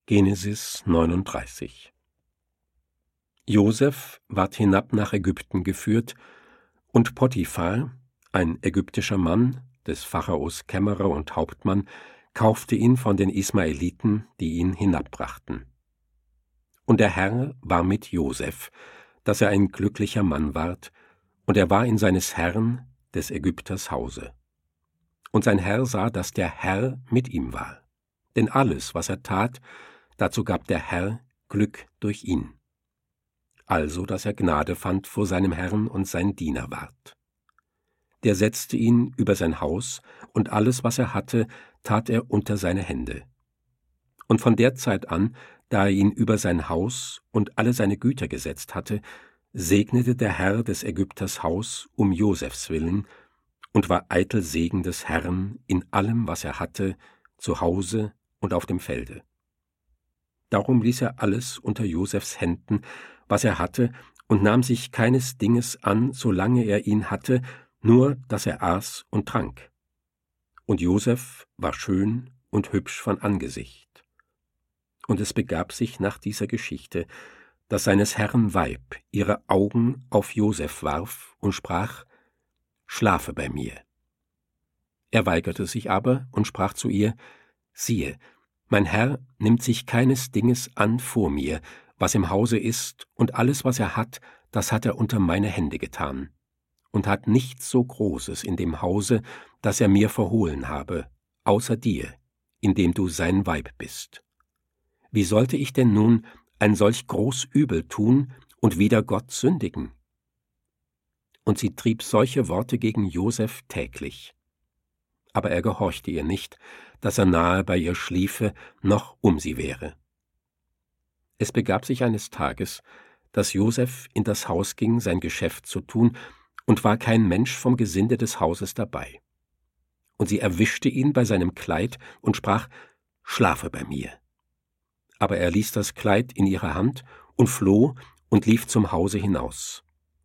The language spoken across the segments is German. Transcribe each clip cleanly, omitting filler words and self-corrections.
Genesis 39. Josef ward hinab nach Ägypten geführt, und Potiphar, ein ägyptischer Mann, des Pharaos Kämmerer und Hauptmann, kaufte ihn von den Ismaeliten, die ihn hinabbrachten. Und der Herr war mit Josef, dass er ein glücklicher Mann ward, und er war in seines Herrn, des Ägypters Hause. Und sein Herr sah, dass der Herr mit ihm war. Denn alles, was er tat, dazu gab der Herr Glück durch ihn. Also, dass er Gnade fand vor seinem Herrn und sein Diener ward. Der setzte ihn über sein Haus, und alles, was er hatte, tat er unter seine Hände. Und von der Zeit an, da er ihn über sein Haus und alle seine Güter gesetzt hatte, segnete der Herr des Ägypters Haus um Josefs willen und war eitel Segen des Herrn in allem, was er hatte, zu Hause und auf dem Felde. Darum ließ er alles unter Josefs Händen, was er hatte, und nahm sich keines Dinges an, solange er ihn hatte, nur dass er aß und trank. Und Josef war schön und hübsch von Angesicht. Und es begab sich nach dieser Geschichte, dass seines Herrn Weib ihre Augen auf Josef warf und sprach: Schlafe bei mir. Er weigerte sich aber und sprach zu ihr: Siehe, mein Herr nimmt sich keines Dinges an vor mir, was im Hause ist, und alles, was er hat, das hat er unter meine Hände getan, und hat nichts so Großes in dem Hause, das er mir verhohlen habe, außer dir, indem du sein Weib bist. Wie sollte ich denn nun ein solch groß Übel tun und wider Gott sündigen? Und sie trieb solche Worte gegen Josef täglich. Aber er gehorchte ihr nicht, dass er nahe bei ihr schliefe, noch um sie wäre. Es begab sich eines Tages, dass Josef in das Haus ging, sein Geschäft zu tun, und war kein Mensch vom Gesinde des Hauses dabei. Und sie erwischte ihn bei seinem Kleid und sprach: Schlafe bei mir. Aber er ließ das Kleid in ihrer Hand und floh und lief zum Hause hinaus.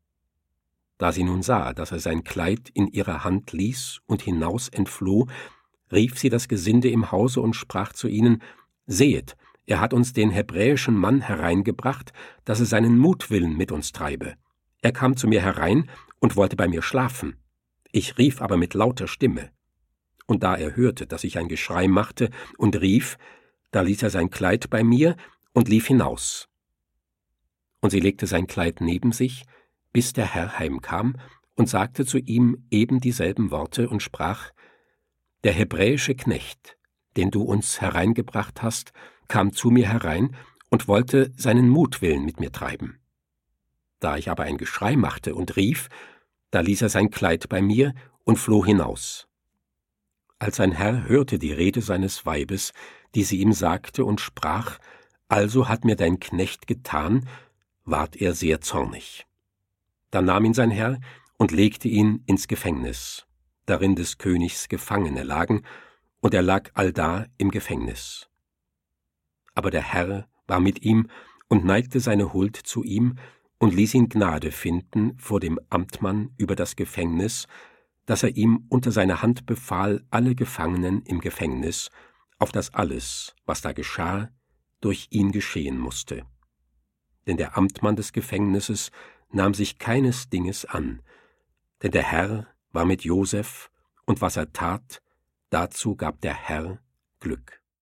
Da sie nun sah, dass er sein Kleid in ihrer Hand ließ und hinaus entfloh, rief sie das Gesinde im Hause und sprach zu ihnen: Sehet, er hat uns den hebräischen Mann hereingebracht, dass er seinen Mutwillen mit uns treibe. Er kam zu mir herein und wollte bei mir schlafen. Ich rief aber mit lauter Stimme. Und da er hörte, dass ich ein Geschrei machte und rief, da ließ er sein Kleid bei mir und lief hinaus. Und sie legte sein Kleid neben sich, bis der Herr heimkam, und sagte zu ihm eben dieselben Worte und sprach: Der hebräische Knecht, den du uns hereingebracht hast, kam zu mir herein und wollte seinen Mutwillen mit mir treiben. Da ich aber ein Geschrei machte und rief, da ließ er sein Kleid bei mir und floh hinaus. Als sein Herr hörte die Rede seines Weibes, die sie ihm sagte, und sprach: Also hat mir dein Knecht getan, ward er sehr zornig. Da nahm ihn sein Herr und legte ihn ins Gefängnis, darin des Königs Gefangene lagen, und er lag allda im Gefängnis. Aber der Herr war mit ihm und neigte seine Huld zu ihm und ließ ihn Gnade finden vor dem Amtmann über das Gefängnis, dass er ihm unter seine Hand befahl alle Gefangenen im Gefängnis, auf das alles, was da geschah, durch ihn geschehen musste. Denn der Amtmann des Gefängnisses nahm sich keines Dinges an, denn der Herr war mit Josef, und was er tat, dazu gab der Herr Glück.